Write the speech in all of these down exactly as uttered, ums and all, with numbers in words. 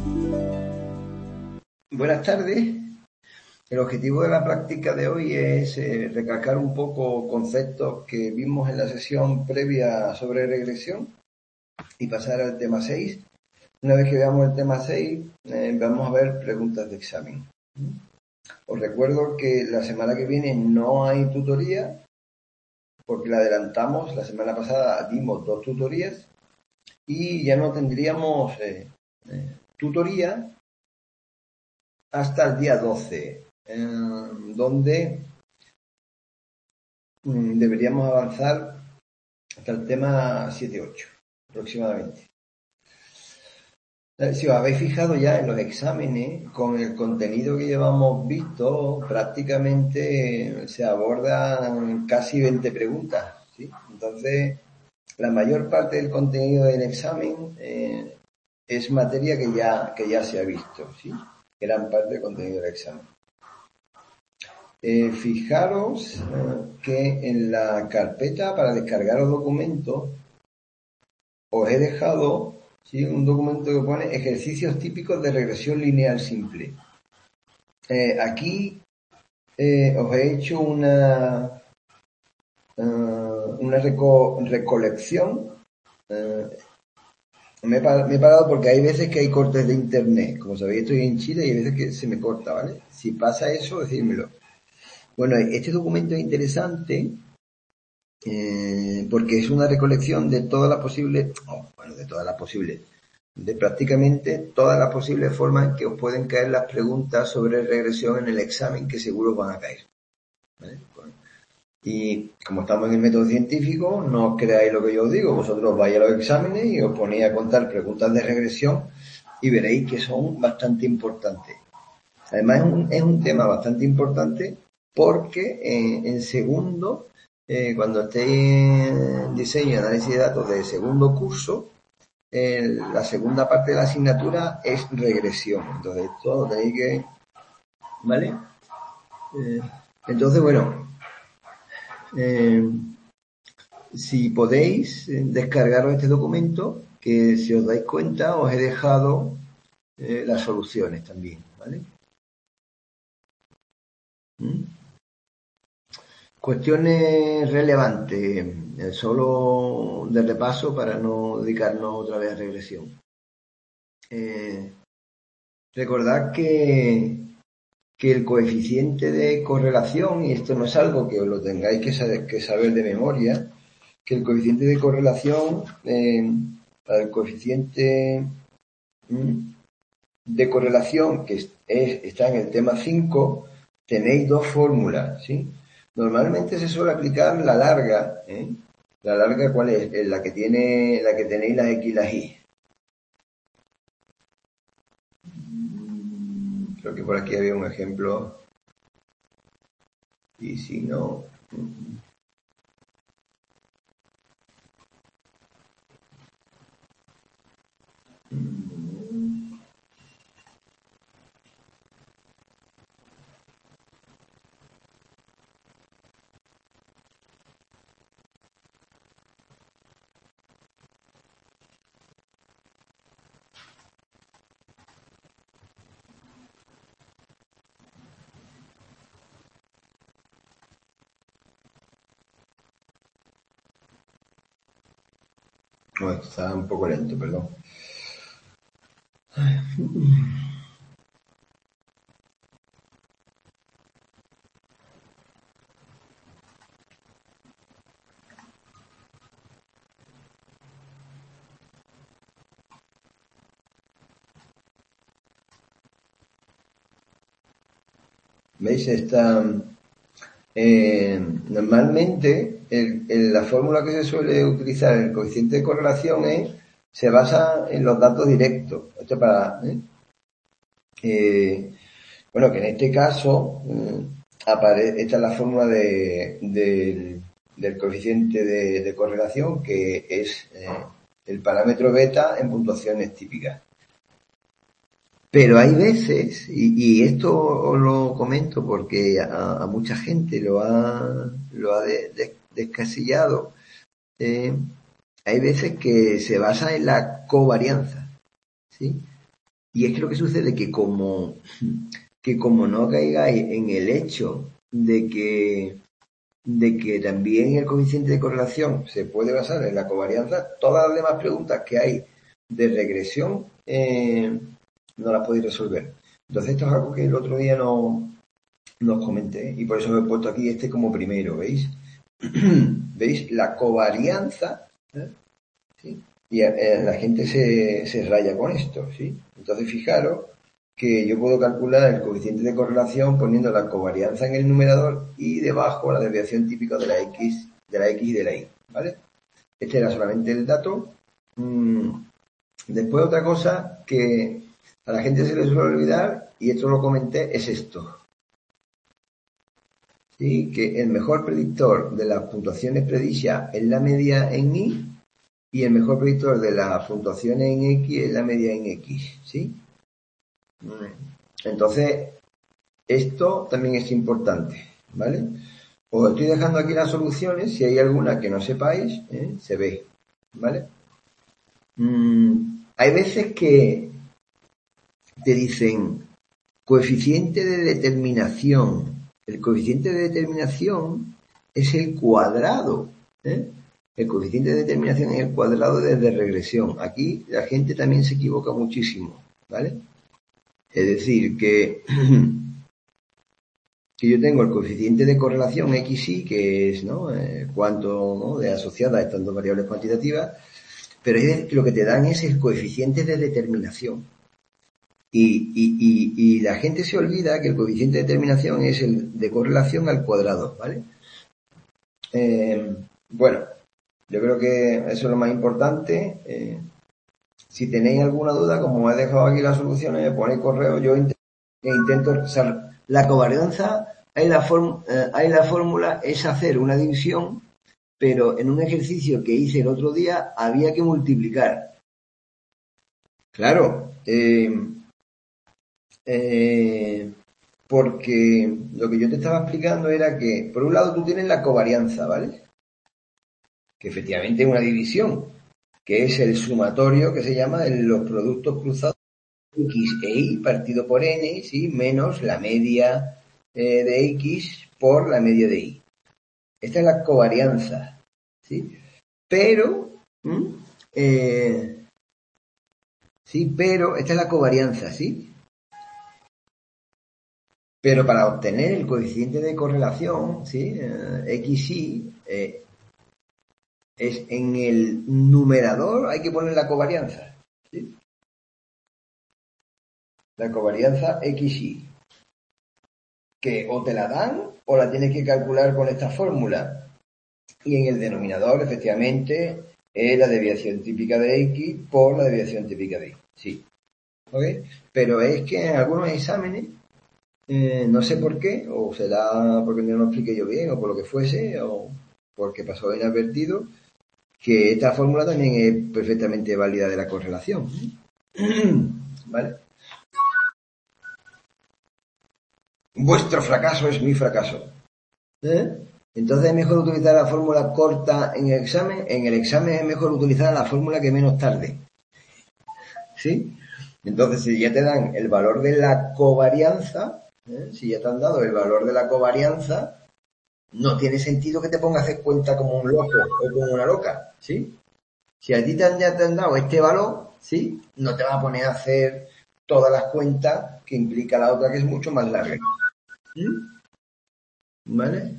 Buenas tardes. El objetivo de la práctica de hoy es eh, recalcar un poco conceptos que vimos en la sesión previa sobre regresión y pasar al tema seis. Una vez que veamos el tema seis, eh, vamos a ver preguntas de examen. Os recuerdo que la semana que viene no hay tutoría, porque la adelantamos. La semana pasada dimos dos tutorías y ya no tendríamos eh, eh, tutoría hasta el día doce, eh, donde mm, deberíamos avanzar hasta el tema siete ocho aproximadamente. Si os habéis fijado ya en los exámenes, con el contenido que llevamos visto, prácticamente se abordan casi veinte preguntas, ¿sí? Entonces, la mayor parte del contenido del examen eh, es materia que ya, que ya se ha visto, ¿sí? Gran parte del contenido del examen. Eh, fijaros eh, que en la carpeta para descargar los documentos os he dejado, ¿sí?, un documento que pone ejercicios típicos de regresión lineal simple. Eh, aquí eh, os he hecho una, uh, una reco recolección. Uh, me, he me he parado porque hay veces que hay cortes de internet. Como sabéis, estoy en Chile y hay veces que se me corta, ¿vale? Si pasa eso, decídmelo. Bueno, este documento es interesante eh, porque es una recolección de todas las posibles, oh, bueno, de todas las posibles, de prácticamente todas las posibles formas en que os pueden caer las preguntas sobre regresión en el examen, que seguro os van a caer, ¿vale? Y como estamos en el método científico, no os creáis lo que yo os digo, vosotros vais a los exámenes y os ponéis a contar preguntas de regresión y veréis que son bastante importantes. Además es un, es un tema bastante importante porque eh, en segundo, eh, cuando estéis en diseño y análisis de datos de segundo curso, eh, la segunda parte de la asignatura es regresión. Entonces esto tenéis que... ¿Vale? Eh, entonces, bueno, eh, si podéis eh, descargaros este documento, que si os dais cuenta os he dejado eh, las soluciones también, ¿vale? ¿Mm? Cuestiones relevantes, eh, solo de repaso para no dedicarnos otra vez a regresión. Eh, recordad que, que el coeficiente de correlación, y esto no es algo que os lo tengáis que saber, que saber de memoria, que el coeficiente de correlación, eh, para el coeficiente mm, de correlación que es, es, está en el tema cinco, tenéis dos fórmulas, ¿sí? Normalmente se suele aplicar la larga, ¿eh? La larga, ¿cuál es? Es la que tiene, la que tenéis las X y las Y. Creo que por aquí había un ejemplo. Y si no... No, está un poco lento, perdón. ¿Veis? Está... Eh, normalmente el, el, la fórmula que se suele utilizar en el coeficiente de correlación es, se basa en los datos directos. Esto para, ¿eh? Eh, bueno, que en este caso eh, aparece, esta es la fórmula de, de, del coeficiente de, de correlación, que es eh, el parámetro beta en puntuaciones típicas. Pero hay veces, y, y esto os lo comento porque a, a mucha gente lo ha, lo ha de, de, descasillado, eh, hay veces que se basa en la covarianza, ¿sí? Y es que lo que sucede es que como, que como no caigáis en el hecho de que, de que también el coeficiente de correlación se puede basar en la covarianza, todas las demás preguntas que hay de regresión eh, no las podéis resolver. Entonces esto es algo que el otro día no, nos comenté y por eso he puesto aquí este como primero, ¿veis? ¿Veis? La covarianza, ¿eh? ¿Sí? Y eh, la gente se, se raya con esto, ¿sí? Entonces fijaros que yo puedo calcular el coeficiente de correlación poniendo la covarianza en el numerador y debajo la desviación típica de la X, de la X y de la Y, ¿vale? Este era solamente el dato. Mm, después otra cosa que a la gente se le suele olvidar, y esto lo comenté, es esto. ¿Sí? Que el mejor predictor de las puntuaciones predichas es la media en Y y el mejor predictor de las puntuaciones en X es la media en X, ¿sí? Entonces, esto también es importante, ¿vale? Os estoy dejando aquí las soluciones, si hay alguna que no sepáis, ¿eh? Se ve, ¿vale? Mm, hay veces que te dicen coeficiente de determinación. El coeficiente de determinación es el cuadrado, ¿eh? El coeficiente de determinación es el cuadrado desde regresión. Aquí la gente también se equivoca muchísimo, ¿vale? Es decir, que, que yo tengo el coeficiente de correlación X Y, que es, ¿no?, eh, cuánto, ¿no?, de asociada a estas dos variables cuantitativas, pero es, lo que te dan es el coeficiente de determinación. Y, y, y, y la gente se olvida que el coeficiente de determinación es el de correlación al cuadrado, ¿vale? Eh, bueno, yo creo que eso es lo más importante. Eh, si tenéis alguna duda, como he dejado aquí las soluciones, me ponéis correo, yo intento, intento o sea, la covarianza, hay la, form, eh, hay la fórmula, es hacer una división, pero en un ejercicio que hice el otro día había que multiplicar. Claro, eh, eh, porque lo que yo te estaba explicando era que, por un lado, tú tienes la covarianza, ¿vale? Que efectivamente es una división, que es el sumatorio que se llama de los productos cruzados X e Y partido por N, ¿sí?, menos la media eh, de X por la media de Y. Esta es la covarianza, ¿sí? Pero, eh, sí, pero, esta es la covarianza, ¿sí? Pero para obtener el coeficiente de correlación, ¿sí?, eh, X Y, eh, es en el numerador hay que poner la covarianza, ¿sí? La covarianza X Y, que o te la dan o la tienes que calcular con esta fórmula. Y en el denominador, efectivamente, es la desviación típica de X por la desviación típica de Y. Sí. ¿Ok? Pero es que en algunos exámenes, eh, no sé por qué, o será porque no lo expliqué yo bien, o por lo que fuese, o porque pasó inadvertido, que esta fórmula también es perfectamente válida de la correlación. ¿Vale? Vuestro fracaso es mi fracaso. ¿Eh? Entonces es mejor utilizar la fórmula corta en el examen. En el examen es mejor utilizar la fórmula que menos tarde. ¿Sí? Entonces, si ya te dan el valor de la covarianza, ¿eh?, si ya te han dado el valor de la covarianza, no tiene sentido que te pongas a hacer cuenta como un loco o como una loca, ¿sí? Si a ti te han, ya te han dado este valor, ¿sí?, no te vas a poner a hacer todas las cuentas que implica la otra, que es mucho más larga. ¿Sí? ¿Vale?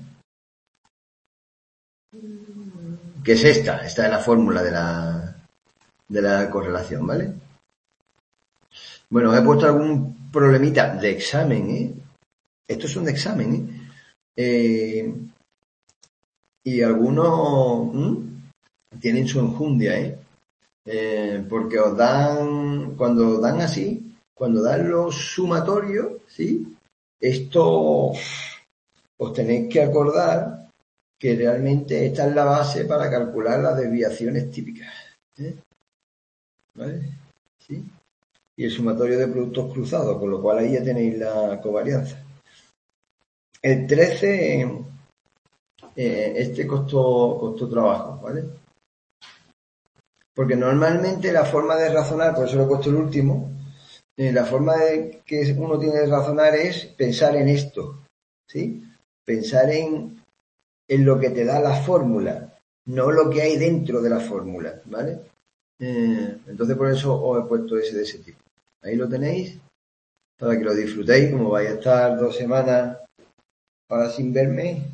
Que es esta, esta es la fórmula de la, de la correlación, ¿vale? Bueno, os he puesto algún problemita de examen, ¿eh? Estos son de examen, ¿eh? Eh, y algunos ¿m? tienen su enjundia, ¿eh? Eh, porque os dan, cuando dan así, cuando dan los sumatorios, ¿sí?, esto os tenéis que acordar que realmente esta es la base para calcular las desviaciones típicas, ¿eh? ¿Vale? ¿Sí? Y el sumatorio de productos cruzados, con lo cual ahí ya tenéis la covarianza. El trece, eh, este costó, costó trabajo, ¿vale? Porque normalmente la forma de razonar, por eso lo he puesto el último, Eh, la forma de que uno tiene de razonar es pensar en esto, ¿sí? Pensar en, en lo que te da la fórmula, no lo que hay dentro de la fórmula, ¿vale? Eh, entonces por eso os he puesto ese de ese tipo. Ahí lo tenéis, para que lo disfrutéis, como vais a estar dos semanas ahora sin verme.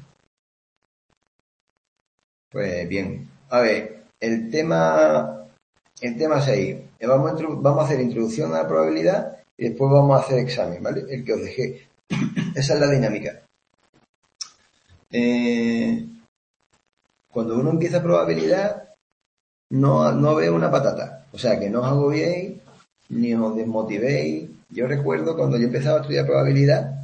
Pues bien, a ver, el tema, el tema seis. Vamos a, vamos a hacer introducción a la probabilidad y después vamos a hacer examen, ¿vale? El que os dejé. Esa es la dinámica. Eh, cuando uno empieza probabilidad, no, no ve una patata. O sea, que no os agobiéis, ni os desmotivéis. Yo recuerdo cuando yo empezaba a estudiar probabilidad,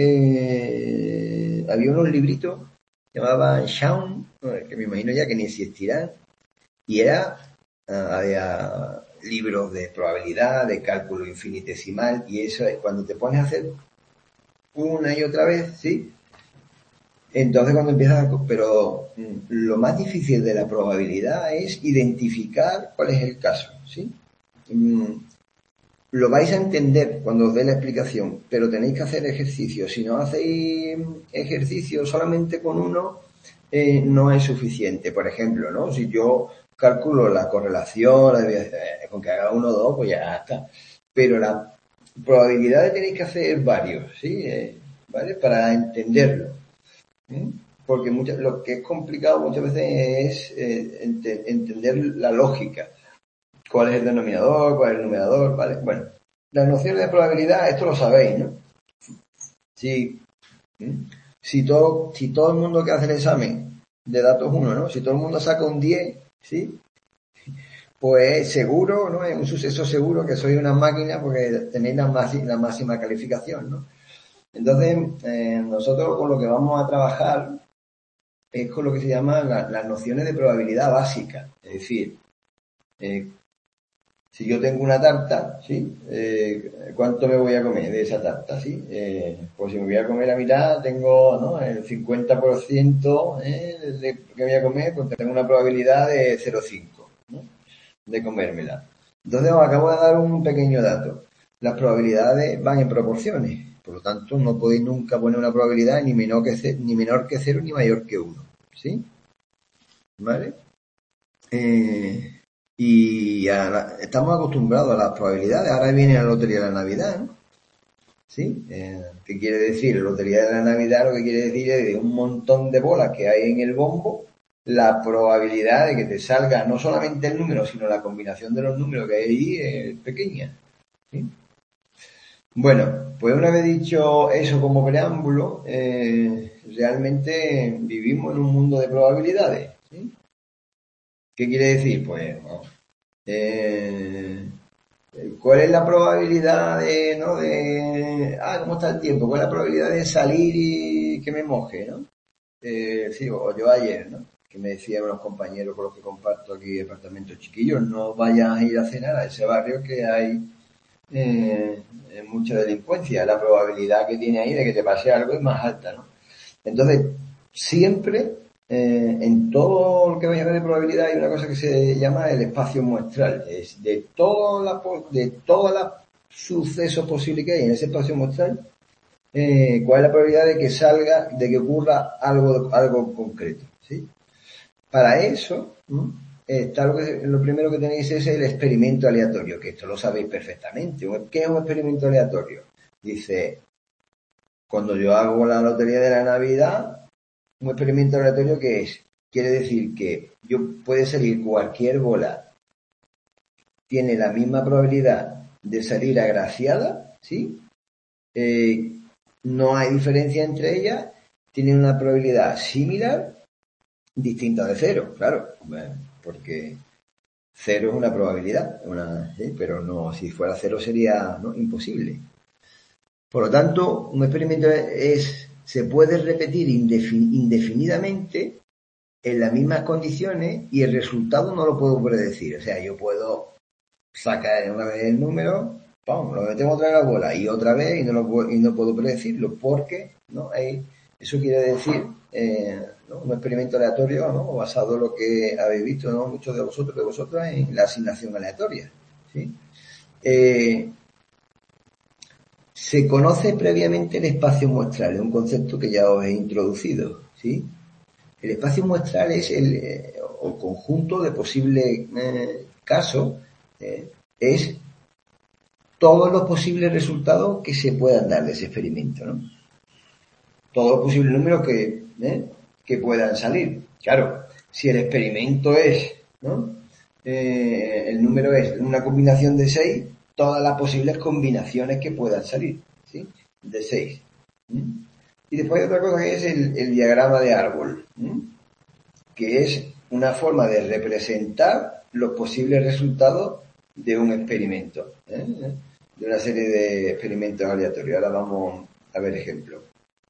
eh, había unos libritos que llamaban Shaun, que me imagino ya que ni existirán, y era, uh, había libros de probabilidad, de cálculo infinitesimal, y eso es cuando te pones a hacer una y otra vez, ¿sí? Entonces cuando empiezas a... Pero lo más difícil de la probabilidad es identificar cuál es el caso, ¿sí? Lo vais a entender cuando os dé la explicación, pero tenéis que hacer ejercicios. Si no hacéis ejercicios solamente con uno, eh, no es suficiente. Por ejemplo, ¿no? Si yo calculo la correlación, la, eh, con que haga uno o dos, pues ya está. Pero la probabilidad de tenéis que hacer varios, ¿sí? Eh, ¿Vale? Para entenderlo. ¿Mm? Porque muchas, lo que es complicado muchas veces es eh, ent- entender la lógica. ¿Cuál es el denominador? ¿Cuál es el numerador? ¿Vale? Bueno, las nociones de probabilidad, esto lo sabéis, ¿no? Si, si, todo, si todo el mundo que hace el examen de datos uno, ¿no? Si todo el mundo saca un diez, ¿sí? Pues seguro, ¿no? Es un suceso seguro que sois una máquina porque tenéis la máxima, la máxima calificación, ¿no? Entonces, eh, nosotros con lo que vamos a trabajar es con lo que se llama la, las nociones de probabilidad básica. Es decir, eh, si yo tengo una tarta, ¿sí? Eh, ¿Cuánto me voy a comer de esa tarta, sí? Eh, pues si me voy a comer la mitad, tengo, ¿no? El cincuenta por ciento ¿eh? de que voy a comer, pues tengo una probabilidad de cero coma cinco, ¿no? De comérmela. Entonces os acabo de dar un pequeño dato. Las probabilidades van en proporciones. Por lo tanto, no podéis nunca poner una probabilidad ni menor que cero, ni menor que cero ni mayor que uno. ¿Sí? ¿Vale? Eh, y ahora, estamos acostumbrados a las probabilidades. Ahora viene la lotería de la Navidad, ¿no? ¿Sí? Eh, ¿Qué quiere decir? La lotería de la Navidad lo que quiere decir es de un montón de bolas que hay en el bombo, la probabilidad de que te salga no solamente el número, sino la combinación de los números que hay ahí es pequeña. ¿Sí? Bueno, pues una vez dicho eso como preámbulo, eh, realmente vivimos en un mundo de probabilidades. ¿Sí? ¿Qué quiere decir? Pues, no, eh, ¿cuál es la probabilidad de, no, de, ah, cómo está el tiempo? ¿Cuál es la probabilidad de salir y que me moje, no? Eh, sí, o yo ayer, ¿no? Que me decían unos compañeros con los que comparto aquí departamentos chiquillos, no vayas a ir a cenar a ese barrio que hay eh, mucha delincuencia. La probabilidad que tiene ahí de que te pase algo es más alta, ¿no? Entonces, siempre, eh, en todo lo que vaya a ver de probabilidad hay una cosa que se llama el espacio muestral. Es de todos los de todos los sucesos posibles que hay en ese espacio muestral, eh, cuál es la probabilidad de que salga, de que ocurra algo, algo concreto, ¿sí? Para eso, ¿no? Está lo, que, lo primero que tenéis es el experimento aleatorio, que esto lo sabéis perfectamente. ¿Qué es un experimento aleatorio? Dice, cuando yo hago la lotería de la Navidad, un experimento aleatorio que es, quiere decir que yo puede salir cualquier bola, tiene la misma probabilidad de salir agraciada, ¿sí? Eh, no hay diferencia entre ellas, tienen una probabilidad similar, distinta de cero, claro, porque cero es una probabilidad, una, ¿sí? Pero no, si fuera cero sería, ¿no?, imposible. Por lo tanto, un experimento es, se puede repetir indefinidamente en las mismas condiciones y el resultado no lo puedo predecir. O sea, yo puedo sacar una vez el número, ¡pum!, lo metemos otra vez a la bola y otra vez y no, lo, y no puedo predecirlo porque, ¿no?, hay, eso quiere decir, eh, ¿no?, un experimento aleatorio, ¿no?, basado en lo que habéis visto, ¿no?, muchos de vosotros, de vosotras, en la asignación aleatoria, ¿sí? Eh, se conoce previamente el espacio muestral, es un concepto que ya os he introducido, ¿sí? El espacio muestral es el eh, o conjunto de posibles eh, casos, eh, es todos los posibles resultados que se puedan dar de ese experimento, ¿no? Todos los posibles números que, ¿eh? que puedan salir. Claro, si el experimento es, ¿no? Eh, el número es una combinación de seis, todas las posibles combinaciones que puedan salir, ¿sí? De seis. ¿Mm? Y después hay otra cosa que es el, el diagrama de árbol, ¿Mm? que es una forma de representar los posibles resultados de un experimento, ¿eh? de una serie de experimentos aleatorios. Ahora vamos a ver ejemplos.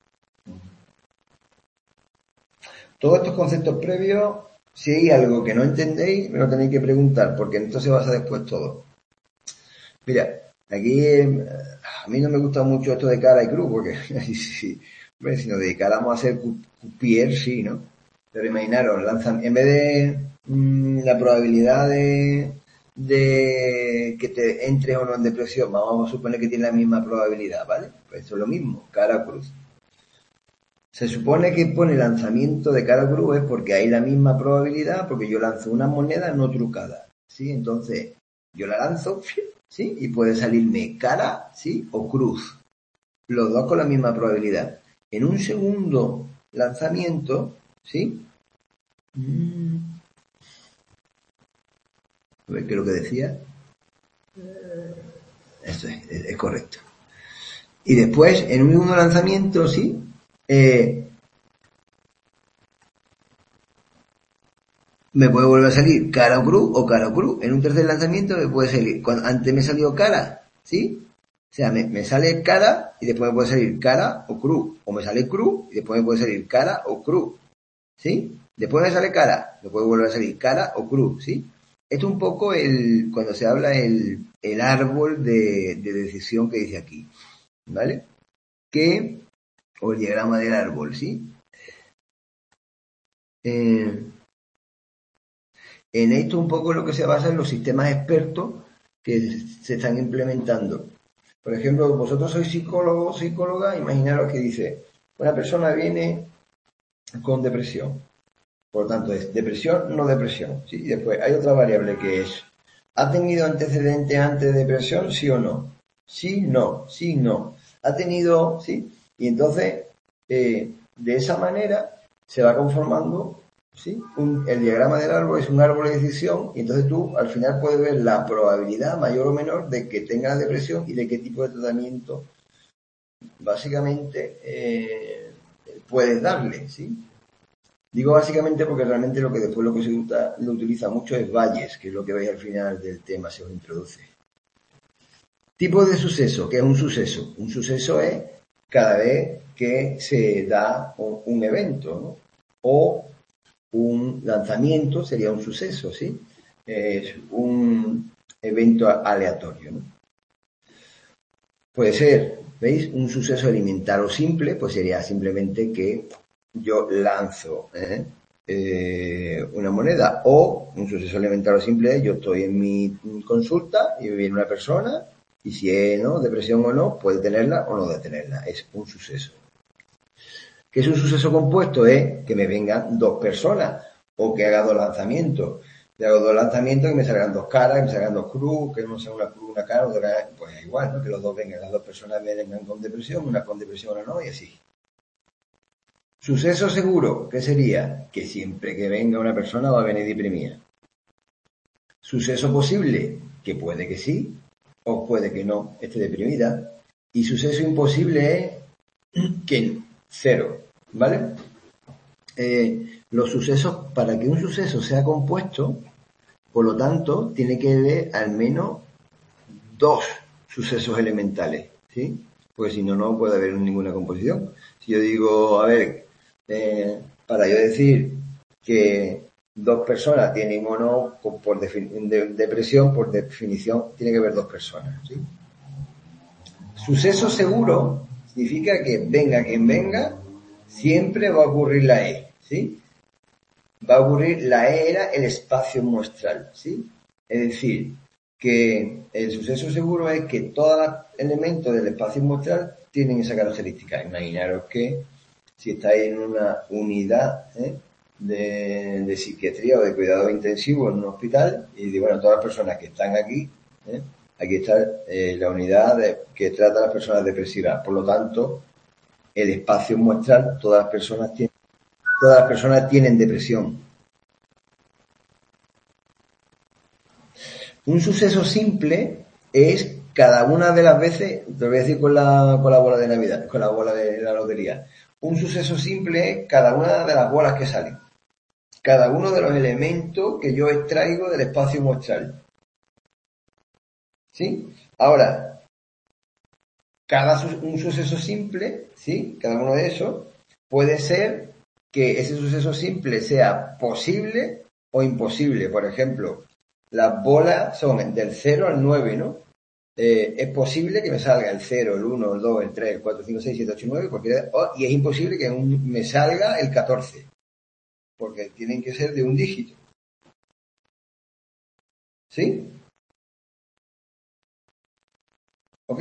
Todos estos conceptos previos, si hay algo que no entendéis, me lo tenéis que preguntar, porque en esto se basa después todo. Mira, aquí eh, a mí no me gusta mucho esto de cara y cruz, porque si, si, si nos dedicáramos a hacer cupier, sí, ¿no? Pero imaginaros, lanzan, en vez de mmm, la probabilidad de, de que te entres o no en depresión, vamos a suponer que tiene la misma probabilidad, ¿vale? Pues eso es lo mismo, cara o cruz. Se supone que pone lanzamiento de cara o cruz es porque hay la misma probabilidad, porque yo lanzo una moneda no trucada, ¿sí? Entonces, yo la lanzo, ¿sí? Y puede salirme cara, ¿sí? O cruz. Los dos con la misma probabilidad. En un segundo lanzamiento, ¿sí? A ver qué es lo que decía. Esto es, es, es correcto. Y después, en un segundo lanzamiento, ¿sí? Eh, me puede volver a salir cara o cruz o cara o cruz. En un tercer lanzamiento me puede salir, cuando, antes me salió cara, ¿sí? O sea, me, me sale cara y después me puede salir cara o cruz. O me sale cruz y después me puede salir cara o cruz, ¿sí? Después me sale cara, me puede volver a salir cara o cruz, ¿sí? Esto es un poco el, cuando se habla el, el árbol de, de decisión que dice aquí, ¿vale? Que, o el diagrama del árbol, ¿sí? Eh, En esto un poco lo que se basa en los sistemas expertos que se están implementando. Por ejemplo, vosotros sois psicólogos, psicóloga, imaginaros que dice, una persona viene con depresión. Por lo tanto, es depresión, no depresión. ¿Sí? Y después hay otra variable que es, ¿ha tenido antecedentes antes de depresión? Sí o no. Sí, no, sí, no. ¿Ha tenido? Sí. Y entonces, eh, de esa manera, se va conformando, ¿sí? Un, el diagrama del árbol es un árbol de decisión y entonces tú al final puedes ver la probabilidad mayor o menor de que tenga depresión y de qué tipo de tratamiento básicamente eh, puedes darle, ¿sí? Digo básicamente porque realmente lo que después lo que se usa, lo utiliza mucho es Bayes, que es lo que veis al final del tema, se os introduce. Tipo de suceso, ¿qué es un suceso? Un suceso es cada vez que se da un, un evento, ¿no? O un lanzamiento sería un suceso, ¿sí? Es un evento aleatorio, ¿no? Puede ser, ¿veis? Un suceso elemental o simple, pues sería simplemente que yo lanzo ¿eh? Eh, una moneda, o un suceso elemental o simple, yo estoy en mi consulta y viene una persona y si es ¿no? depresión o no, puede tenerla o no detenerla, es un suceso. ¿Qué es un suceso compuesto? Es que me vengan dos personas o que haga dos lanzamientos. Le hago dos lanzamientos y me salgan dos caras, que me salgan dos cruz, que no sea una cruz, una cara, otra, pues igual, ¿no? Que los dos vengan, las dos personas vengan con depresión, una con depresión o no, y así. Suceso seguro, ¿qué sería? Que siempre que venga una persona va a venir deprimida. Suceso posible, que puede que sí, o puede que no esté deprimida. Y suceso imposible es que cero, ¿vale? Eh, los sucesos, para que un suceso sea compuesto, por lo tanto, tiene que haber al menos dos sucesos elementales, ¿sí? Porque si no, no puede haber ninguna composición. Si yo digo, a ver, eh, para yo decir que dos personas tienen o no, por defin- de, depresión, por definición, tiene que haber dos personas, ¿sí? Suceso seguro significa que venga quien venga, siempre va a ocurrir la E, ¿sí? Va a ocurrir, la E era el espacio muestral, ¿sí? Es decir, que el suceso seguro es que todos los elementos del espacio muestral tienen esa característica. Imaginaros que si estáis en una unidad ¿eh? de, de psiquiatría o de cuidados intensivos en un hospital y digo, bueno, todas las personas que están aquí, ¿eh? aquí está eh, la unidad de, que trata a las personas depresivas. Por lo tanto, el espacio muestral, todas las personas tienen, todas las personas tienen depresión. Un suceso simple es cada una de las veces, te lo voy a decir con la, con la bola de Navidad, con la bola de la lotería. Un suceso simple es cada una de las bolas que salen. Cada uno de los elementos que yo extraigo del espacio muestral. ¿Sí? Ahora, cada un suceso simple, ¿sí? Cada uno de esos puede ser que ese suceso simple sea posible o imposible. Por ejemplo, las bolas son del cero al nueve, ¿no? Eh, es posible que me salga el cero, el uno, el dos, el tres, el cuatro, cinco, seis, siete, ocho, nueve, cualquiera, oh, y es imposible que un, me salga el catorce, porque tienen que ser de un dígito. ¿Sí? ¿Ok?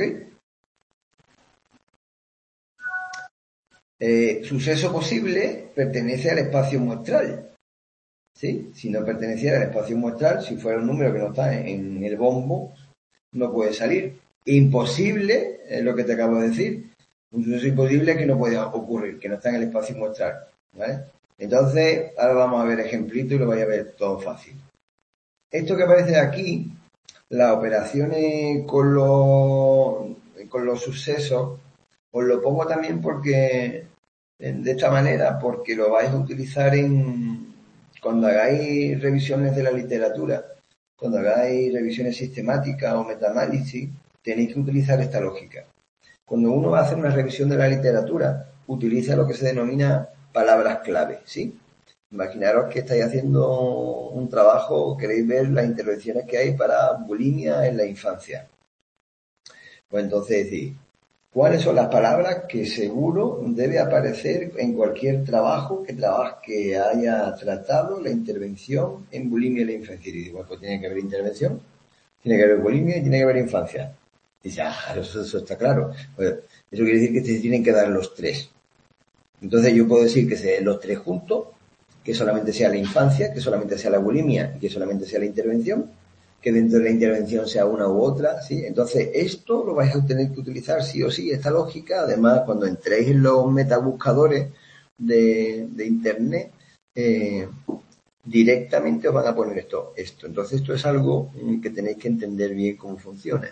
Eh, suceso posible pertenece al espacio muestral. ¿Sí? Si no perteneciera al espacio muestral, si fuera un número que no está en el bombo, no puede salir. Imposible, es lo que te acabo de decir. Un suceso imposible que no puede ocurrir, que no está en el espacio muestral. ¿Vale? Entonces, ahora vamos a ver ejemplitos y lo vais a ver todo fácil. Esto que aparece aquí, las operaciones con los, con los sucesos, os lo pongo también porque, de esta manera, porque lo vais a utilizar en, cuando hagáis revisiones de la literatura, cuando hagáis revisiones sistemáticas o metaanálisis, tenéis que utilizar esta lógica. Cuando uno va a hacer una revisión de la literatura, utiliza lo que se denomina palabras clave, ¿sí? Imaginaros que estáis haciendo un trabajo, queréis ver las intervenciones que hay para bulimia en la infancia. Pues entonces decís, ¿cuáles son las palabras que seguro debe aparecer en cualquier trabajo que, traba, que haya tratado la intervención en bulimia en la infancia? Y digo, pues tiene que haber intervención, tiene que haber bulimia y tiene que haber infancia. Y dice, ah, eso, eso está claro. Pues eso quiere decir que se tienen que dar los tres. Entonces yo puedo decir que se den los tres juntos, que solamente sea la infancia, que solamente sea la bulimia y que solamente sea la intervención, que dentro de la intervención sea una u otra, ¿sí? Entonces esto lo vais a tener que utilizar sí o sí, esta lógica. Además, cuando entréis en los metabuscadores de, de internet, eh, directamente os van a poner esto, esto. Entonces esto es algo que tenéis que entender bien cómo funciona.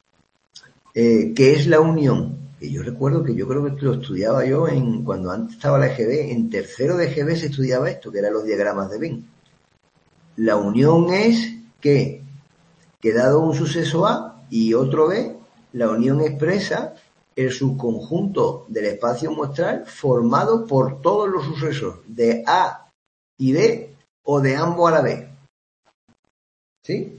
Eh, ¿Qué es la unión? Que yo recuerdo que yo creo que lo estudiaba yo en cuando antes estaba la E G B, en tercero de E G B se estudiaba esto, que eran los diagramas de Venn. La unión es que, que dado un suceso A y otro B, la unión expresa el subconjunto del espacio muestral formado por todos los sucesos de A y B o de ambos a la vez. ¿Sí?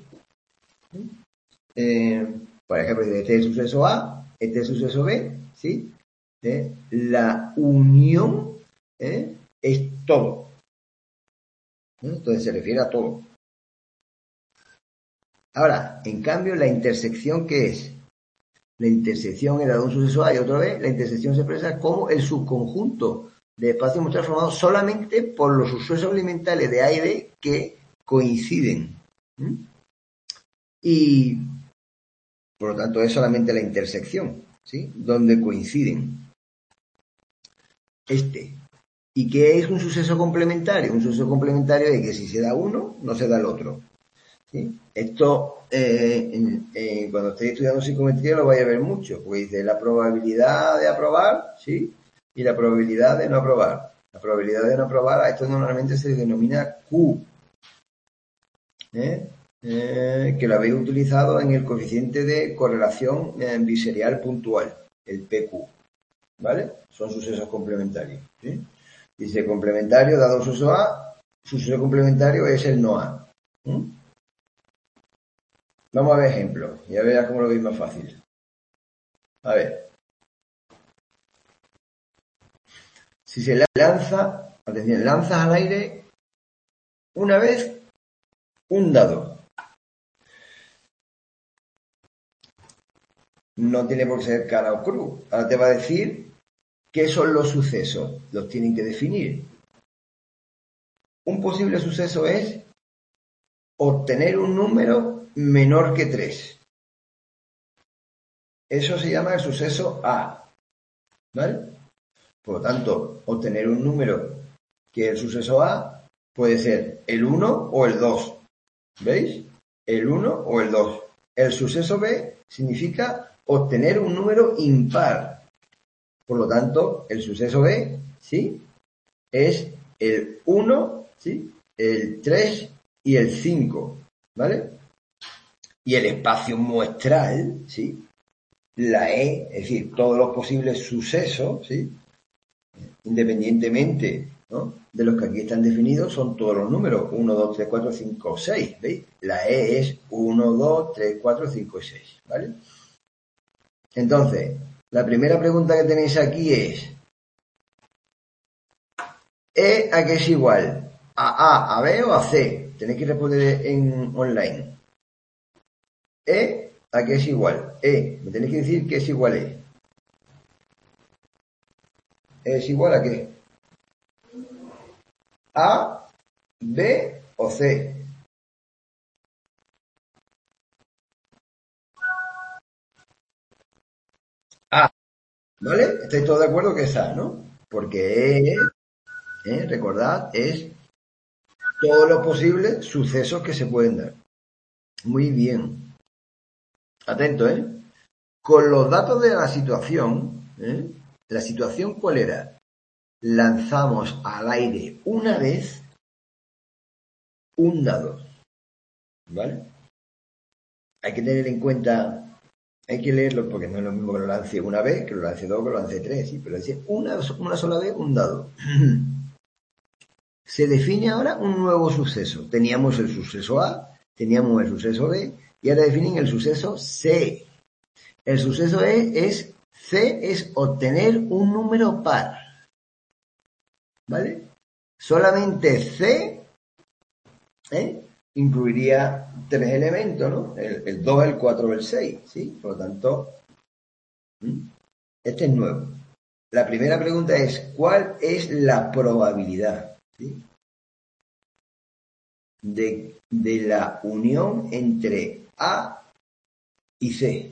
Eh, por ejemplo, este es el suceso A, este es el suceso B, ¿sí? ¿Eh? La unión ¿eh? es todo. ¿Eh? Entonces se refiere a todo. Ahora, en cambio, la intersección, ¿qué es? La intersección era de un suceso A y otro B. La intersección se expresa como el subconjunto de espacios muestral formado solamente por los sucesos elementales de A y B que coinciden. ¿Mm? Y, por lo tanto, es solamente la intersección, ¿sí? Donde coinciden. Este. ¿Y qué es un suceso complementario? Un suceso complementario es que si se da uno, no se da el otro. ¿Sí? Esto, eh, en, en, cuando estéis estudiando psicometría lo vais a ver mucho, porque dice la probabilidad de aprobar, ¿sí? Y la probabilidad de no aprobar. La probabilidad de no aprobar, a esto normalmente se denomina Q, ¿eh? Eh, que lo habéis utilizado en el coeficiente de correlación eh, biserial puntual, el P Q, ¿vale? Son sucesos complementarios, ¿sí? Dice complementario dado un suceso A, suceso complementario es el no A. ¿Mm? Vamos a ver ejemplos y a ver cómo lo veis más fácil. A ver. Si se lanza, atención, lanzas al aire una vez un dado. no tiene por qué ser cara o cruz. Ahora te va a decir qué son los sucesos. Los tienen que definir. Un posible suceso es obtener un número menor que tres. Eso se llama el suceso A. ¿Vale? Por lo tanto, obtener un número que es el suceso A puede ser el uno o el dos. ¿Veis? El uno o el dos. El suceso B significa obtener un número impar. Por lo tanto, el suceso B, ¿sí?, es el uno, ¿sí?, el tres y el cinco, ¿vale? Y el espacio muestral, ¿sí?, la E, es decir, todos los posibles sucesos, ¿sí?, independientemente, ¿no?, de los que aquí están definidos, son todos los números, uno, dos, tres, cuatro, cinco, seis, ¿veis? La E es uno, dos, tres, cuatro, cinco y seis, ¿vale? Entonces, la primera pregunta que tenéis aquí es, ¿E a qué es igual? ¿A A, a B o a C? Tenéis que responder en online. ¿E a qué es igual? E, me tenéis que decir qué es igual E. ¿E es igual a qué? ¿A, B o C? A, ¿vale? ¿Estáis todos de acuerdo que es A, no? Porque E, ¿eh?, recordad, es todos los posibles sucesos que se pueden dar. Muy bien. Atento, ¿eh? Con los datos de la situación, ¿eh?, ¿la situación cuál era? Lanzamos al aire una vez un dado, ¿vale? Hay que tener en cuenta, hay que leerlo porque no es lo mismo que lo lance una vez, que lo lance dos, que lo lance tres, ¿sí? Pero dice una, una sola vez un dado. Se define ahora un nuevo suceso. Teníamos el suceso A, teníamos el suceso B, y ahora definen el suceso C. El suceso E es, C es obtener un número par, ¿vale? Solamente C, ¿eh?, incluiría tres elementos, ¿no? El, el dos, el cuatro, el seis, ¿sí? Por lo tanto, este es nuevo. La primera pregunta es, ¿cuál es la probabilidad, ¿sí?, de, de la unión entre A y C?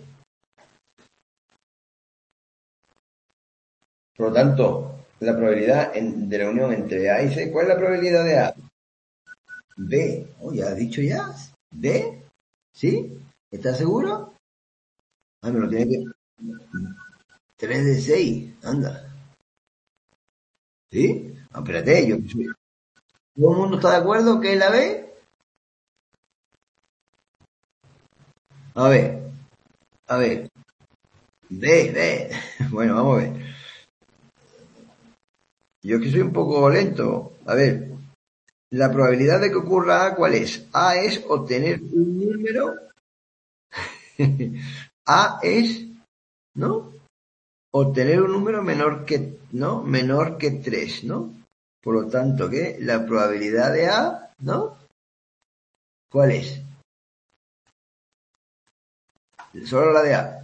Por lo tanto, la probabilidad en, de la unión entre A y C, ¿cuál es la probabilidad de A? B. Oh, ¿ya has dicho ya? ¿B? ¿Sí? ¿Estás seguro? Ah, me lo tiene que... tres de seis, anda. ¿Sí? Ah, espérate, yo... ¿Todo el mundo está de acuerdo que es la B? A ver, a ver. B, B. Bueno, vamos a ver. Yo que soy un poco lento. A ver, la probabilidad de que ocurra A, ¿cuál es? A es obtener un número. A es, ¿no?, obtener un número menor que, ¿no?, menor que tres, ¿no? Por lo tanto, ¿qué? La probabilidad de A, ¿no?, ¿cuál es? Solo la de A.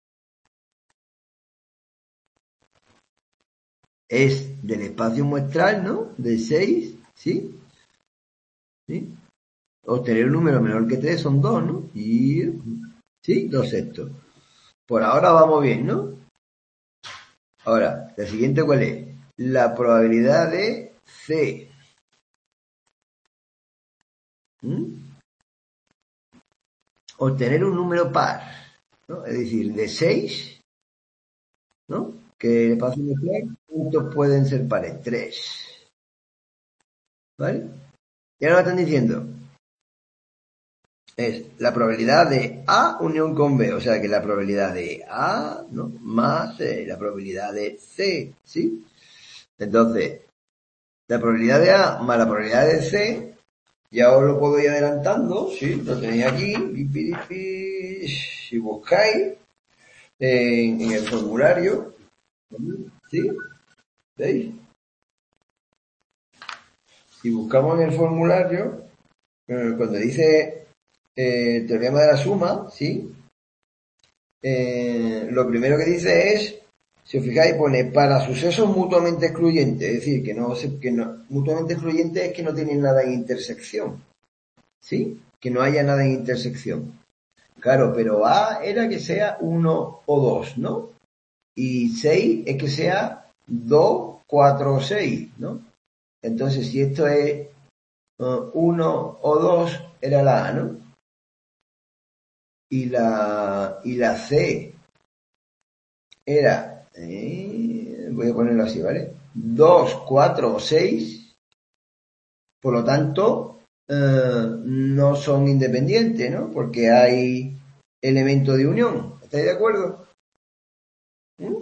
Es del espacio muestral, ¿no?, de seis, ¿sí? ¿Sí? Obtener un número menor que tres son dos, ¿no? Y, ¿sí? Dos sextos. Por ahora vamos bien, ¿no? Ahora, la siguiente, ¿cuál es? La probabilidad de C. ¿Mm? Obtener un número par, ¿no? Es decir, de seis, ¿no?, que el espacio muestral, ¿cuántos pueden ser pares? Tres. ¿Vale? Y ahora me están diciendo, es la probabilidad de A unión con B, o sea que la probabilidad de A, ¿no?, más eh, la probabilidad de C, ¿sí? Entonces, la probabilidad de A más la probabilidad de C, ya os lo puedo ir adelantando, ¿sí? Lo tenéis aquí, si buscáis en, en el formulario, ¿sí? ¿Veis? Si buscamos en el formulario, eh, cuando dice eh, teorema de la suma, ¿sí?, eh, lo primero que dice es, si os fijáis, pone para sucesos mutuamente excluyentes, es decir, que no, se- que no mutuamente excluyentes es que no tienen nada en intersección, ¿sí? Que no haya nada en intersección. Claro, pero A era que sea uno o dos, ¿no? Y seis es que sea dos, cuatro o seis, ¿no? Entonces, si esto es uh, uno o dos, era la A, ¿no? Y la, y la C era, eh, voy a ponerlo así, ¿vale? dos, cuatro o seis, por lo tanto, eh, no son independientes, ¿no? Porque hay elemento de unión. ¿Estáis de acuerdo? ¿Mm?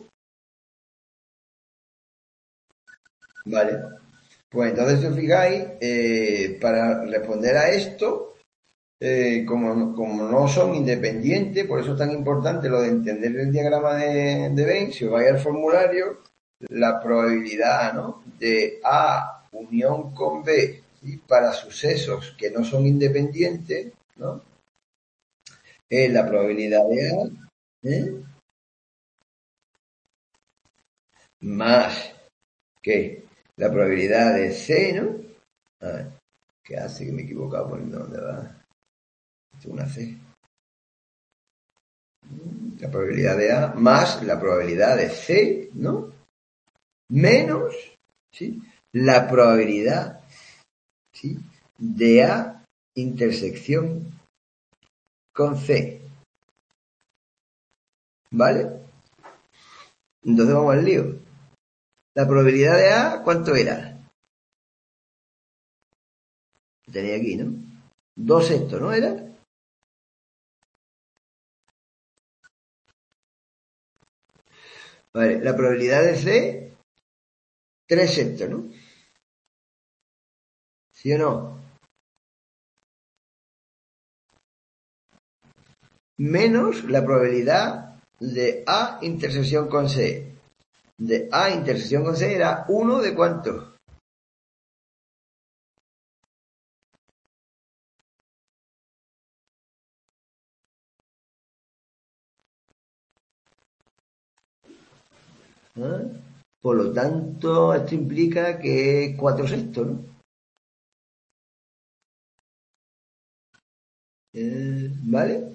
Vale. Pues entonces, si os fijáis, eh, para responder a esto, eh, como, como no son independientes, por eso es tan importante lo de entender el diagrama de, de Venn, si os vais al formulario, la probabilidad, ¿no?, de A unión con B, ¿sí?, para sucesos que no son independientes, ¿no?, es la probabilidad de A, ¿eh?, más que la probabilidad de C, ¿no? A ver, ¿qué hace que me he equivocado poniendo dónde va? Esto es una C. La probabilidad de A más la probabilidad de C, ¿no? Menos, ¿sí?, la probabilidad, ¿sí?, de A intersección con C. ¿Vale? Entonces vamos al lío. La probabilidad de A, ¿cuánto era? Tenía aquí, ¿no? Dos sextos, ¿no era? Vale, la probabilidad de C, tres sextos, ¿no? ¿Sí o no? Menos la probabilidad de A intersección con C. De A intersección con C era uno de ¿cuánto? ¿Ah? Por lo tanto, esto implica que es cuatro sextos, ¿no? Eh, ¿Vale?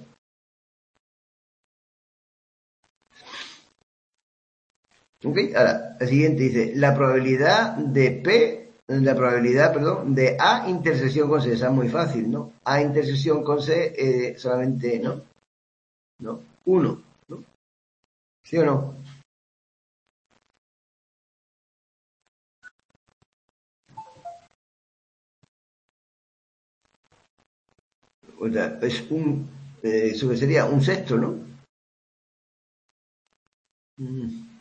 Ok, ahora, el siguiente dice, la probabilidad de P, la probabilidad, perdón, de A intersección con C, esa es muy fácil, ¿no? A intersección con C, eh, solamente, ¿no? ¿No? Uno, ¿no? ¿Sí o no? O sea, es un, eh, eso que sería un sexto, ¿no? Mm.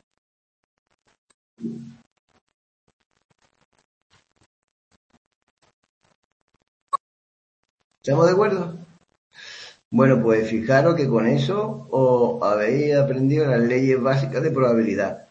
¿Estamos de acuerdo? Bueno, pues fijaros que con eso os habéis aprendido las leyes básicas de probabilidad.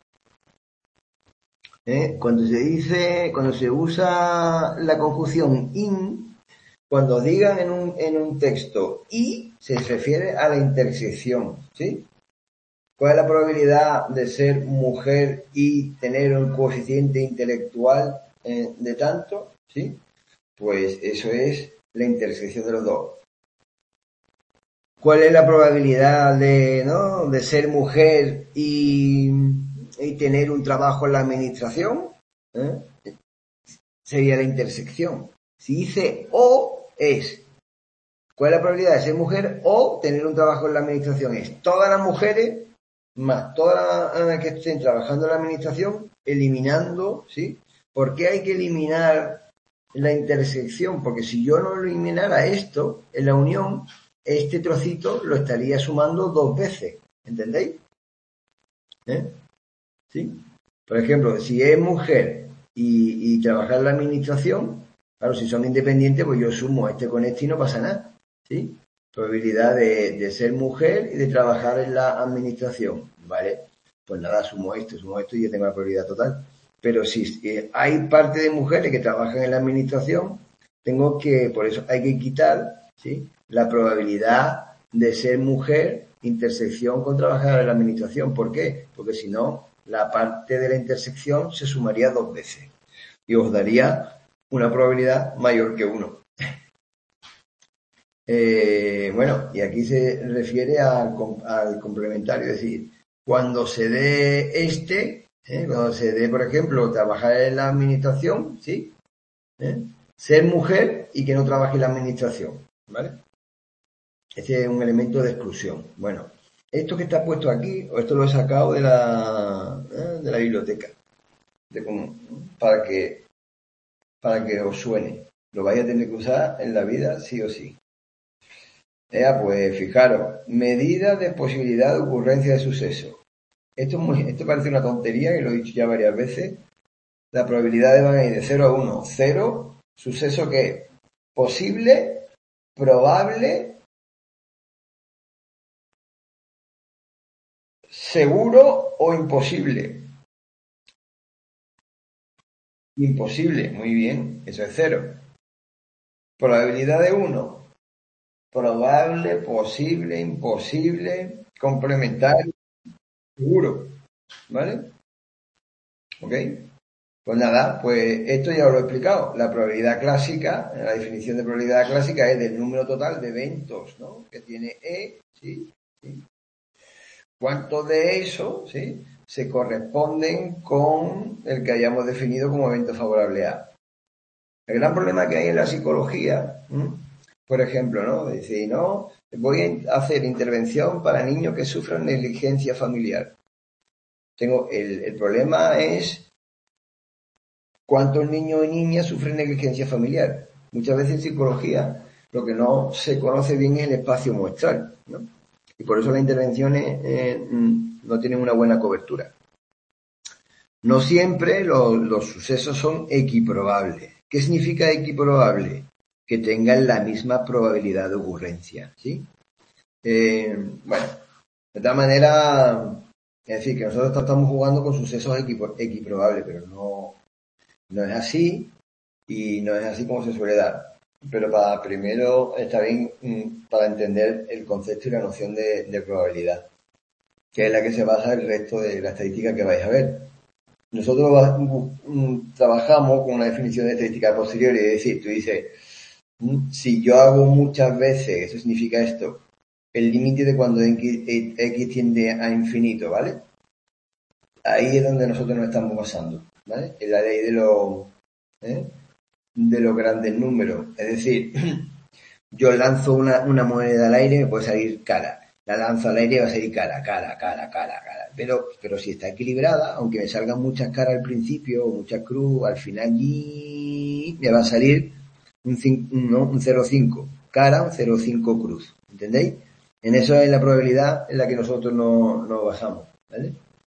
¿Eh? Cuando se dice, cuando se usa la conjunción in, cuando digan en un, en un texto y, se refiere a la intersección, ¿sí? ¿Cuál es la probabilidad de ser mujer y tener un coeficiente intelectual eh, de tanto? ¿Sí? Pues eso es la intersección de los dos. ¿Cuál es la probabilidad de, ¿no?, de ser mujer y, y tener un trabajo en la administración? ¿Eh? Sería la intersección. Si dice o, es, ¿cuál es la probabilidad de ser mujer o tener un trabajo en la administración? Es todas las mujeres más todas las que estén trabajando en la administración, eliminando, ¿sí? ¿Por qué hay que eliminar la intersección? Porque si yo no eliminara esto en la unión, este trocito lo estaría sumando dos veces, ¿entendéis? ¿Eh? ¿Sí? Por ejemplo, si es mujer y, y trabajar en la administración, claro, si son independientes, pues yo sumo este con este y no pasa nada, ¿sí? Probabilidad de, de ser mujer y de trabajar en la administración, ¿vale? Pues nada, sumo esto, sumo esto y ya tengo la probabilidad total. Pero si eh, hay parte de mujeres que trabajan en la administración, tengo que, por eso hay que quitar, ¿sí?, la probabilidad de ser mujer intersección con trabajar en la administración. ¿Por qué? Porque si no, la parte de la intersección se sumaría dos veces y os daría una probabilidad mayor que uno. Eh, bueno, y aquí se refiere al, al complementario, es decir, cuando se dé este, ¿eh? cuando se dé, por ejemplo, trabajar en la administración, ¿sí? ¿Eh? Ser mujer y que no trabaje en la administración, ¿vale? Este es un elemento de exclusión. Bueno, esto que está puesto aquí, o esto lo he sacado de la, ¿eh? de la biblioteca, de, para que para que os suene. Lo vais a tener que usar en la vida sí o sí. Ya, pues fijaros, medida de posibilidad de ocurrencia de suceso. Esto, es muy, esto parece una tontería, que lo he dicho ya varias veces. Las probabilidades van a ir de cero a uno. cero, suceso que es posible, probable, seguro o imposible. Imposible, muy bien, eso es cero. Probabilidad de uno. Probable, posible, imposible, complementario, seguro. ¿Vale? ¿Ok? Pues nada, pues esto ya os lo he explicado. La probabilidad clásica, la definición de probabilidad clásica es del número total de eventos, ¿no? Que tiene E, ¿sí? ¿Sí? ¿Cuántos de eso, ¿sí? se corresponden con el que hayamos definido como evento favorable A? El gran problema que hay en la psicología, ¿sí? por ejemplo, ¿no? Dice, no, voy a hacer intervención para niños que sufran negligencia familiar. Tengo, el, el problema es ¿cuántos niños y niñas sufren negligencia familiar? Muchas veces en psicología lo que no se conoce bien es el espacio muestral, ¿no? Y por eso las intervenciones eh, no tienen una buena cobertura. No siempre los, los sucesos son equiprobables. ¿Qué significa equiprobable? Que tengan la misma probabilidad de ocurrencia, ¿sí? Eh, bueno, de tal manera, es decir, que nosotros estamos jugando con sucesos equiprobables, pero no, no es así y no es así como se suele dar. Pero para primero está bien para entender el concepto y la noción de, de probabilidad, que es la que se basa el resto de la estadística que vais a ver. Nosotros trabajamos con una definición de estadística posterior, es decir, tú dices, si yo hago muchas veces, eso significa esto, el límite de cuando X, X tiende a infinito, ¿vale? Ahí es donde nosotros nos estamos basando, ¿vale? En la ley de los, ¿eh? de los grandes números. Es decir, yo lanzo una, una moneda al aire y me puede salir cara. La lanzo al aire y va a salir cara, cara, cara, cara, cara. Pero, pero si está equilibrada, aunque me salgan muchas caras al principio o muchas cruz, al final me va a salir un, no, un cero coma cinco cara, un cero coma cinco cruz. ¿Entendéis? En eso es la probabilidad en la que nosotros nos, nos basamos, ¿vale?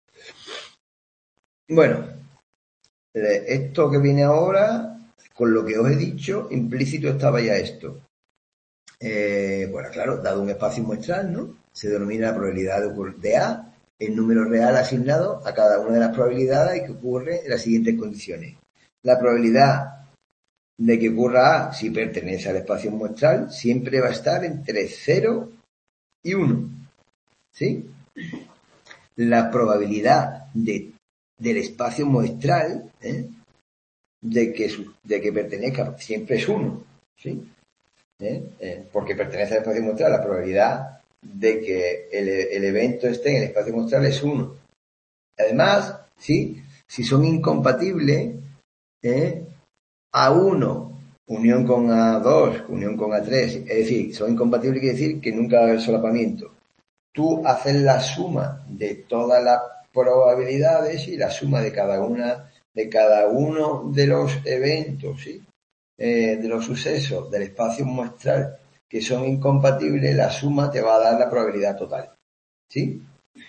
Bueno, esto que viene ahora, con lo que os he dicho, implícito estaba ya esto. Eh, bueno, claro, dado un espacio muestral, ¿no? Se denomina la probabilidad de, de A, el número real asignado a cada una de las probabilidades que ocurre en las siguientes condiciones. La probabilidad de que ocurra A si pertenece al espacio muestral siempre va a estar entre cero y uno, ¿sí? La probabilidad de, del espacio muestral, ¿eh? de, que, de que pertenezca siempre es uno, ¿sí? ¿Eh? Eh, porque pertenece al espacio muestral, la probabilidad de que el, el evento esté en el espacio muestral es uno. Además, ¿sí? si son incompatibles, ¿eh? A uno, unión con A dos, unión con A tres, es decir, son incompatibles quiere decir que nunca va a haber solapamiento. Tú haces la suma de todas las probabilidades y la suma de cada una, de cada uno de los eventos, ¿sí? Eh, de los sucesos del espacio muestral que son incompatibles, la suma te va a dar la probabilidad total, ¿sí?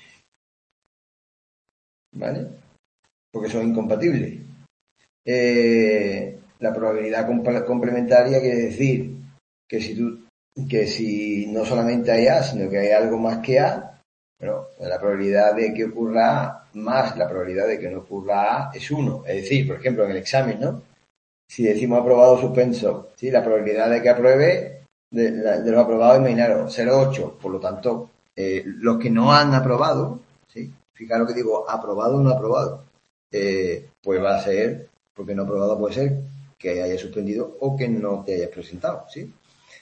¿Vale? Porque son incompatibles. Eh, la probabilidad complementaria quiere decir que si tú, que si no solamente hay A, sino que hay algo más que A, bueno, la probabilidad de que ocurra A más la probabilidad de que no ocurra A es uno. Es decir, por ejemplo, en el examen, ¿no? Si decimos aprobado o suspenso, ¿sí? La probabilidad de que apruebe, de, de los aprobados, imaginaros, cero coma ocho. Por lo tanto, eh, los que no han aprobado, ¿sí? Fijaros que digo aprobado o no aprobado, eh, pues va a ser, porque no aprobado puede ser que hayas suspendido o que no te hayas presentado, ¿sí?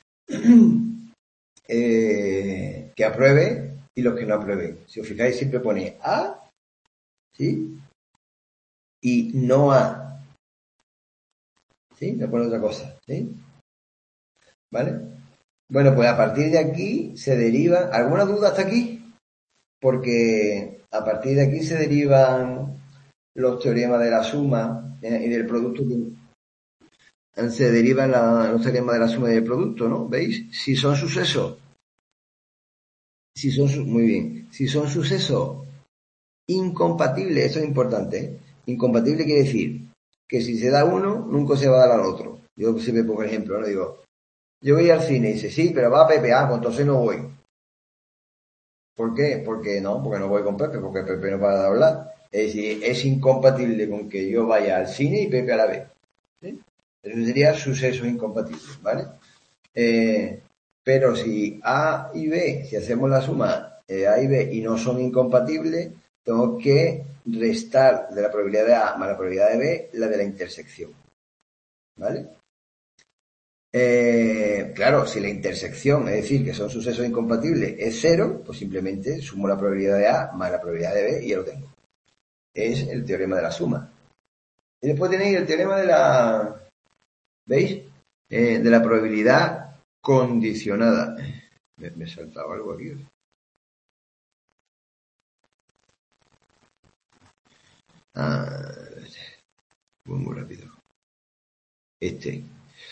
eh, que apruebe y los que no aprueben. Si os fijáis, siempre pone A, ¿sí? Y no A, ¿sí? No pone otra cosa, ¿sí? ¿Vale? Bueno, pues a partir de aquí se deriva... ¿Alguna duda hasta aquí? Porque a partir de aquí se derivan los teoremas de la suma eh, y del producto que... Se derivan la, los teoremas de la suma y del producto, ¿no? ¿Veis? Si son sucesos... Si son... Muy bien. Si son sucesos incompatibles, eso es importante, ¿eh? Incompatible quiere decir que si se da uno, nunca se va a dar al otro. Yo siempre pongo ejemplo, ¿no? Digo, yo voy al cine y dice, sí, pero va a Pepe, ah, pues entonces no voy. ¿Por qué? Porque no, porque no voy con Pepe, porque Pepe no para de hablar. Es decir, es incompatible con que yo vaya al cine y Pepe a la vez. ¿Sí? Eso sería sucesos incompatibles, ¿vale? Eh, pero si A y B, si hacemos la suma eh, A y B y no son incompatibles, tengo que restar de la probabilidad de A más la probabilidad de B la de la intersección, ¿vale? Eh, claro, si la intersección, es decir, que son sucesos incompatibles, es cero, pues simplemente sumo la probabilidad de A más la probabilidad de B y ya lo tengo. Es el teorema de la suma. Y después tenéis el teorema de la... ¿Veis? Eh, de la probabilidad condicionada. Me, me he saltado algo aquí. Ah, voy muy rápido. Este.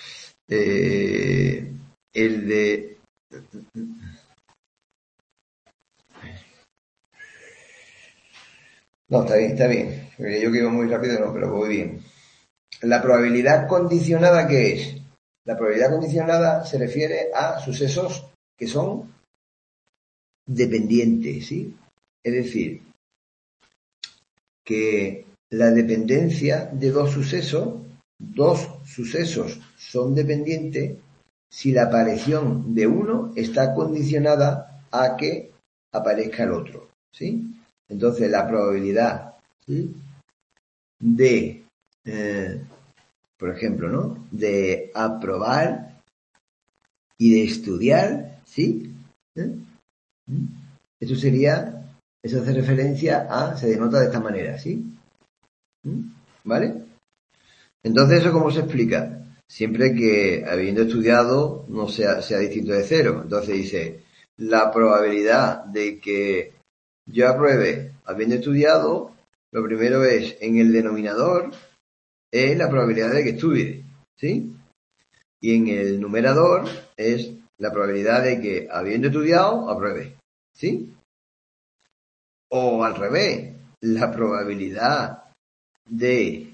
Eh, el de... No, está bien, está bien. Porque yo que iba muy rápido, no, pero voy bien. La probabilidad condicionada, ¿qué es? La probabilidad condicionada se refiere a sucesos que son dependientes, ¿sí? Es decir, que la dependencia de dos sucesos, dos sucesos son dependientes si la aparición de uno está condicionada a que aparezca el otro, ¿sí? Entonces la probabilidad, ¿sí?, de, eh, por ejemplo, ¿no?, de aprobar y de estudiar, ¿sí? ¿Eh? Eso sería, eso hace referencia a, se denota de esta manera, ¿sí? ¿Vale? Entonces, ¿eso cómo se explica? Siempre que habiendo estudiado no sea, sea distinto de cero. Entonces dice, la probabilidad de que yo apruebe habiendo estudiado, lo primero es, en el denominador, es la probabilidad de que estudie, ¿sí? Y en el numerador es la probabilidad de que habiendo estudiado, apruebe, ¿sí? O al revés, la probabilidad de...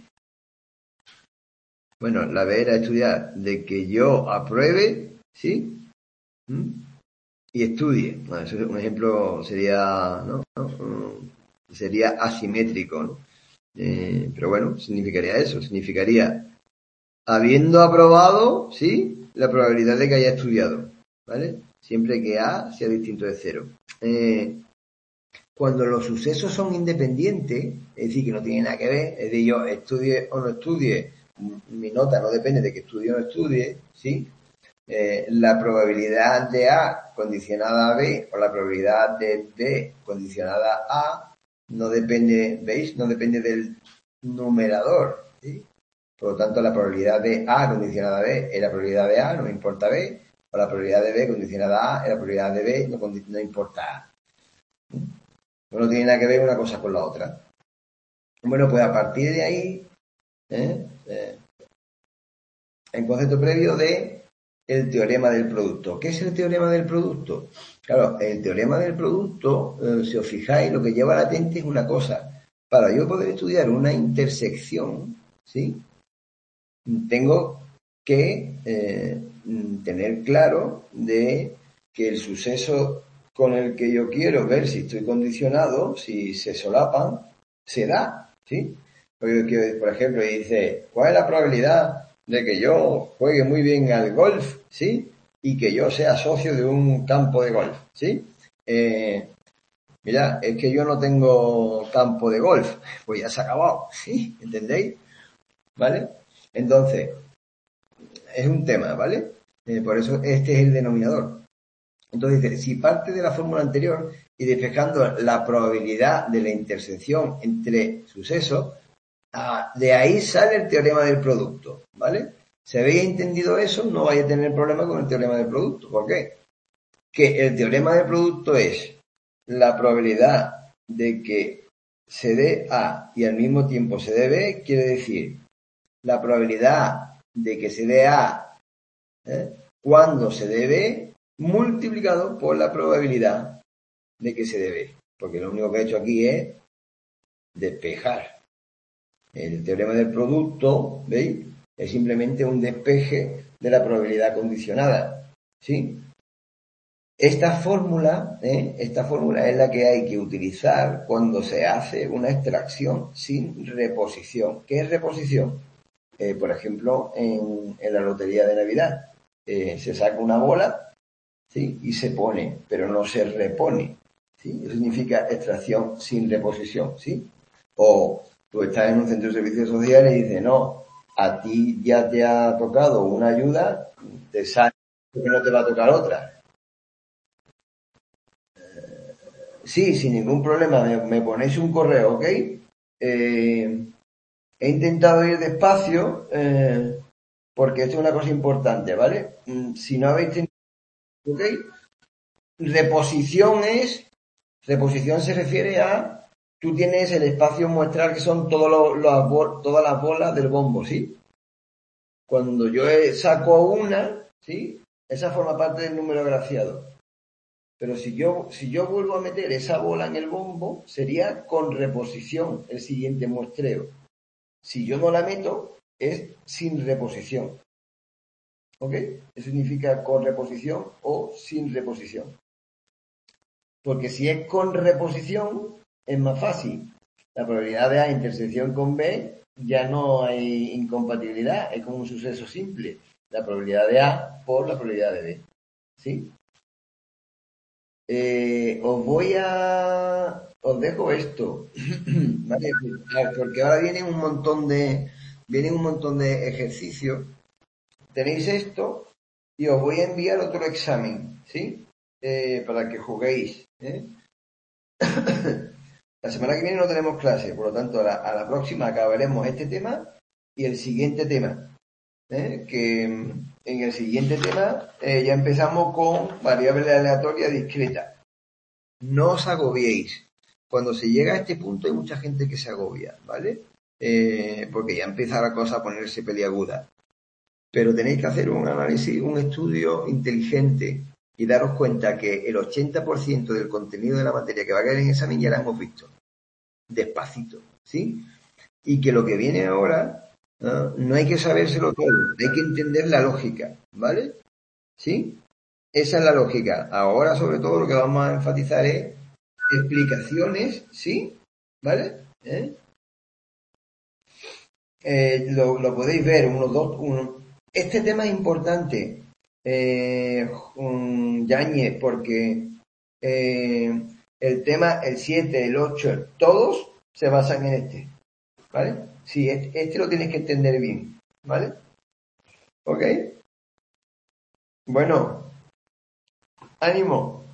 Bueno, la B era estudiar, de que yo apruebe, ¿sí? ¿Mm? Y estudie. Bueno, eso es un ejemplo, sería, ¿no? ¿no? Sería asimétrico, ¿no? Eh, pero bueno, significaría eso, significaría, habiendo aprobado, ¿sí?, la probabilidad de que haya estudiado, ¿vale? Siempre que A sea distinto de cero. Eh, cuando los sucesos son independientes, es decir, que no tienen nada que ver, es decir, yo estudie o no estudie, mi nota no depende de que estudie o no estudie, ¿sí? Eh, la probabilidad de A condicionada a B o la probabilidad de B condicionada a A no depende, ¿veis? No depende del numerador, ¿sí? Por lo tanto, la probabilidad de A condicionada a B es la probabilidad de A, no me importa B, o la probabilidad de B condicionada a A es la probabilidad de B, no, no importa A. No tiene nada que ver una cosa con la otra. Bueno, pues a partir de ahí, ¿eh? Eh, en concepto previo de el teorema del producto. ¿Qué es el teorema del producto? Claro, el teorema del producto, eh, si os fijáis, lo que lleva latente es una cosa. Para yo poder estudiar una intersección, ¿sí?, tengo que eh, tener claro de que el suceso con el que yo quiero ver si estoy condicionado, si se solapan, se da, ¿sí? Porque, por ejemplo, dice, ¿cuál es la probabilidad de que yo juegue muy bien al golf, ¿sí?, y que yo sea socio de un campo de golf, ¿sí? Eh, mira, es que yo no tengo campo de golf, pues ya se ha acabado, ¿sí? ¿Entendéis? ¿Vale? Entonces, es un tema, ¿vale? Eh, por eso este es el denominador. Entonces dice, si parte de la fórmula anterior y despejando la probabilidad de la intersección entre sucesos, ah, de ahí sale el teorema del producto, ¿vale? Si habéis entendido eso, no vais a tener problema con el teorema del producto. ¿Por qué? Que el teorema del producto es la probabilidad de que se dé A y al mismo tiempo se dé B, quiere decir la probabilidad de que se dé A ¿eh? cuando se dé B multiplicado por la probabilidad de que se dé B. Porque lo único que he hecho aquí es despejar. El teorema del producto, ¿veis? Es simplemente un despeje de la probabilidad condicionada, ¿sí? Esta fórmula, ¿eh? Esta fórmula es la que hay que utilizar cuando se hace una extracción sin reposición. ¿Qué es reposición? Eh, por ejemplo, en, en la lotería de Navidad, eh, se saca una bola, ¿sí? Y se pone, pero no se repone, ¿sí? Eso significa extracción sin reposición, ¿sí? O tú estás en un centro de servicios sociales y dices, no, a ti ya te ha tocado una ayuda, te sale porque no te va a tocar otra. Sí, sin ningún problema, me, me ponéis un correo, ¿ok? Eh, he intentado ir despacio eh, porque esto es una cosa importante, ¿vale? Mm, Si no habéis tenido, ¿ok? Reposición es, reposición se refiere a, tú tienes el espacio muestral que son todos los, los- todas las bolas del bombo, ¿sí? Cuando yo saco una, ¿sí? Esa forma parte del número agraciado. Pero si yo, si yo vuelvo a meter esa bola en el bombo, sería con reposición el siguiente muestreo. Si yo no la meto, es sin reposición. ¿Ok? Eso significa con reposición o sin reposición. Porque si es con reposición, es más fácil. La probabilidad de A intersección con B ya no hay incompatibilidad, es como un suceso simple. La probabilidad de A por la probabilidad de B. ¿Sí? Eh, os voy a... Os dejo esto, ¿vale? Porque ahora vienen un montón de... Vienen un montón de ejercicios. Tenéis esto y os voy a enviar otro examen, ¿sí? Eh, para que juguéis, ¿eh? La semana que viene no tenemos clase, por lo tanto, a la, a la próxima acabaremos este tema y el siguiente tema. ¿eh? Que mm, en el siguiente tema eh, ya empezamos con variable aleatoria discreta. No os agobiéis. Cuando se llega a este punto hay mucha gente que se agobia, ¿vale? Eh, porque ya empieza la cosa a ponerse peliaguda. Pero tenéis que hacer un análisis, un estudio inteligente y daros cuenta que el ochenta por ciento del contenido de la materia que va a caer en examen ya la hemos visto. Despacito, ¿sí? Y que lo que viene ahora, ¿no? No hay que sabérselo todo, hay que entender la lógica, ¿vale? ¿Sí? Esa es la lógica. Ahora, sobre todo, lo que vamos a enfatizar es explicaciones, ¿sí? ¿Vale? ¿Eh? Eh, lo, lo podéis ver, uno, dos, uno. Este tema es importante, eh, um, Yáñez, porque eh, el tema, el siete, el ocho, todos se basan en este, ¿vale? Sí, este, este lo tienes que entender bien, ¿vale? ¿Ok? Bueno, ánimo.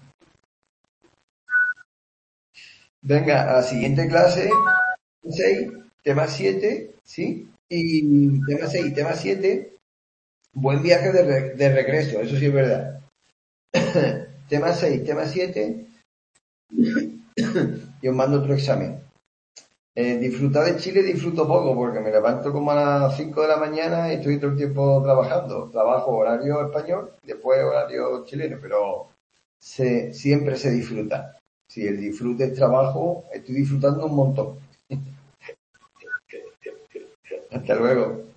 Venga, a la siguiente clase, seis, tema siete, ¿sí? Y tema seis, tema siete, buen viaje de, re- de regreso, eso sí es verdad. Tema seis, tema siete, y os mando otro examen. Eh, disfrutar de Chile disfruto poco porque me levanto como a las cinco de la mañana y estoy todo el tiempo trabajando. Trabajo horario español, después horario chileno, pero se, siempre se disfruta. Si el disfrute es trabajo, estoy disfrutando un montón. Hasta luego.